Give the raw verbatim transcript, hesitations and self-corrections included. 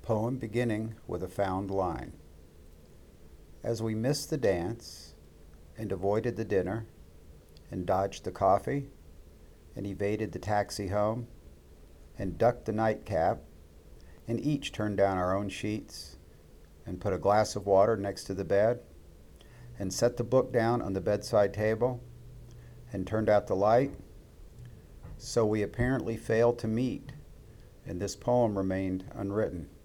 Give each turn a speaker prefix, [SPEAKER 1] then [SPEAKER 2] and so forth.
[SPEAKER 1] Poem beginning with a found line. As we missed the dance, and avoided the dinner, and dodged the coffee, and evaded the taxi home, and ducked the nightcap, and each turned down our own sheets, and put a glass of water next to the bed, and set the book down on the bedside table, and turned out the light, so we apparently failed to meet, and this poem remained unwritten.